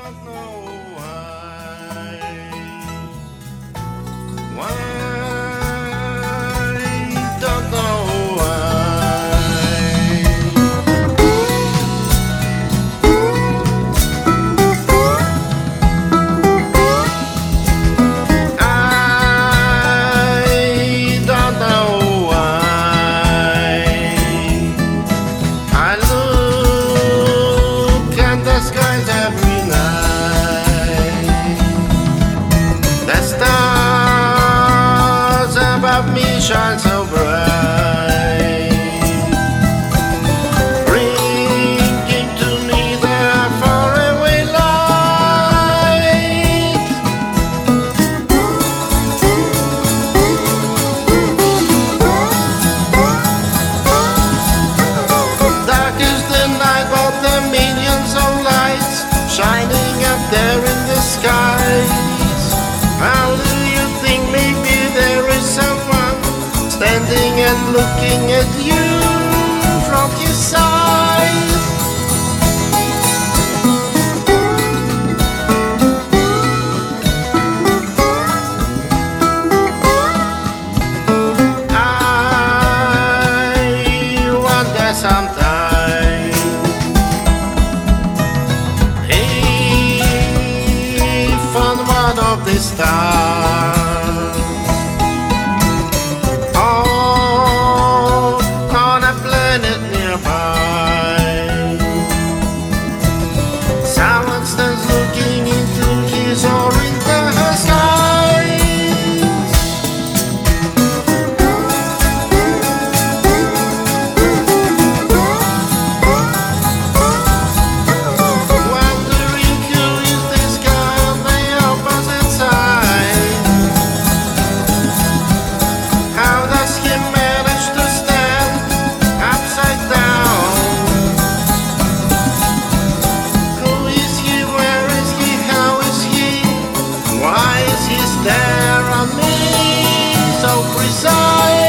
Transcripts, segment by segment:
don't know why. Why? Don't know every night. The stars above me shine so bright, bringing to me their faraway light. Dark is the night, but the millions of lights shining up there in the skies. How do you think maybe there is someone standing and looking at you from your side? I wonder sometimes on one of the stars, oh, on a planet nearby, someone stands looking into his or into her skies. Wondering who is this guy on the opposite side? How does he manage to stand upside down? Who is he? Where is he? How is he? Why is he stare on me so precise?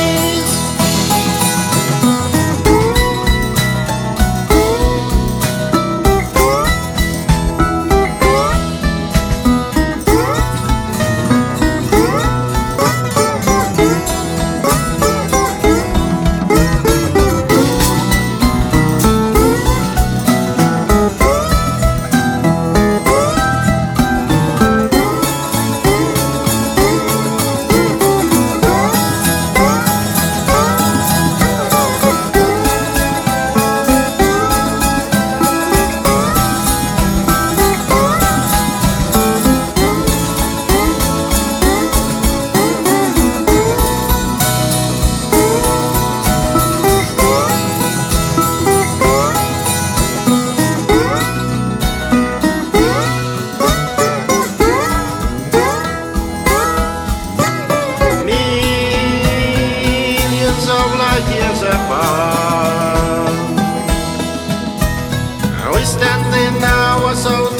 Of light years apart, we standing now so